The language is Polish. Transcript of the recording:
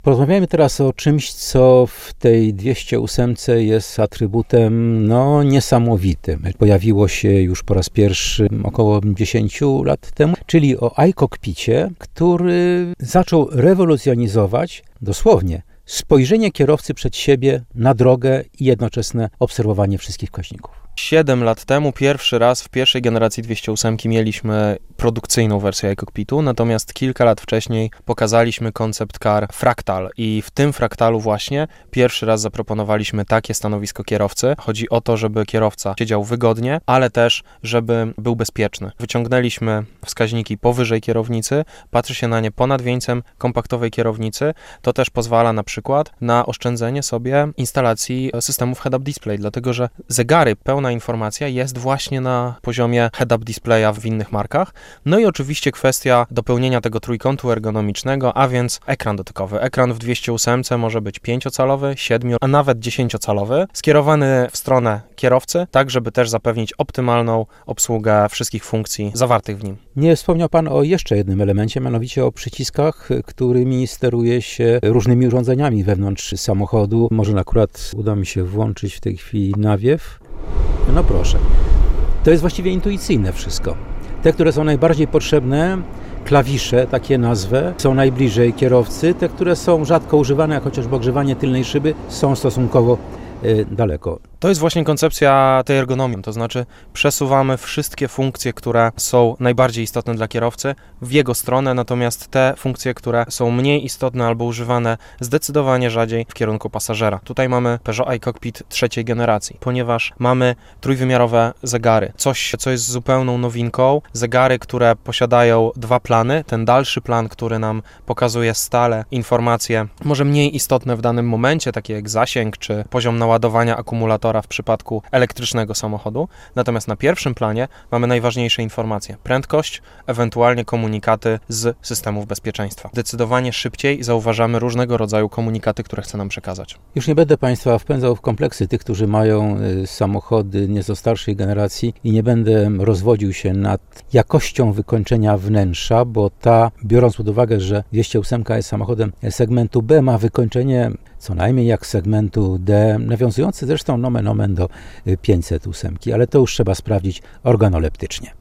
Porozmawiajmy teraz o czymś, co w tej 208 jest atrybutem niesamowitym. Pojawiło się już po raz pierwszy około 10 lat temu, czyli o iCockpicie, który zaczął rewolucjonizować dosłownie spojrzenie kierowcy przed siebie na drogę i jednoczesne obserwowanie wszystkich wskaźników. 7 lat temu pierwszy raz w pierwszej generacji 208 mieliśmy produkcyjną wersję iCockpitu, natomiast kilka lat wcześniej pokazaliśmy koncept car Fractal i w tym Fractalu właśnie pierwszy raz zaproponowaliśmy takie stanowisko kierowcy. Chodzi o to, żeby kierowca siedział wygodnie, ale też, żeby był bezpieczny. Wyciągnęliśmy wskaźniki powyżej kierownicy, patrzy się na nie ponad wieńcem kompaktowej kierownicy. To też pozwala na przykład na oszczędzenie sobie instalacji systemów head-up display, dlatego że zegary, pełna informacja jest właśnie na poziomie head-up displaya w innych markach. No i oczywiście kwestia dopełnienia tego trójkątu ergonomicznego, a więc ekran dotykowy. Ekran w 208 może być 5-calowy, 7, a nawet 10-calowy, skierowany w stronę kierowcy, tak żeby też zapewnić optymalną obsługę wszystkich funkcji zawartych w nim. Nie wspomniał Pan o jeszcze jednym elemencie, mianowicie o przyciskach, którymi steruje się różnymi urządzeniami wewnątrz samochodu. Może akurat uda mi się włączyć w tej chwili nawiew. No proszę. To jest właściwie intuicyjne wszystko. Te, które są najbardziej potrzebne, klawisze, takie nazwę, są najbliżej kierowcy. Te, które są rzadko używane, jak chociażby ogrzewanie tylnej szyby, są stosunkowo daleko. To jest właśnie koncepcja tej ergonomii, to znaczy przesuwamy wszystkie funkcje, które są najbardziej istotne dla kierowcy w jego stronę, natomiast te funkcje, które są mniej istotne albo używane zdecydowanie rzadziej w kierunku pasażera. Tutaj mamy Peugeot iCockpit trzeciej generacji, ponieważ mamy trójwymiarowe zegary, coś, co jest zupełną nowinką, zegary, które posiadają dwa plany, ten dalszy plan, który nam pokazuje stale informacje, może mniej istotne w danym momencie, takie jak zasięg czy poziom naładowania akumulatora w przypadku elektrycznego samochodu, natomiast na pierwszym planie mamy najważniejsze informacje, prędkość, ewentualnie komunikaty z systemów bezpieczeństwa. Zdecydowanie szybciej zauważamy różnego rodzaju komunikaty, które chce nam przekazać. Już nie będę Państwa wpędzał w kompleksy tych, którzy mają samochody nieco starszej generacji i nie będę rozwodził się nad jakością wykończenia wnętrza, bo ta, biorąc pod uwagę, że 208 jest samochodem segmentu B, ma wykończenie co najmniej jak segmentu D, nawiązujący zresztą nomen omen do 508, ale to już trzeba sprawdzić organoleptycznie.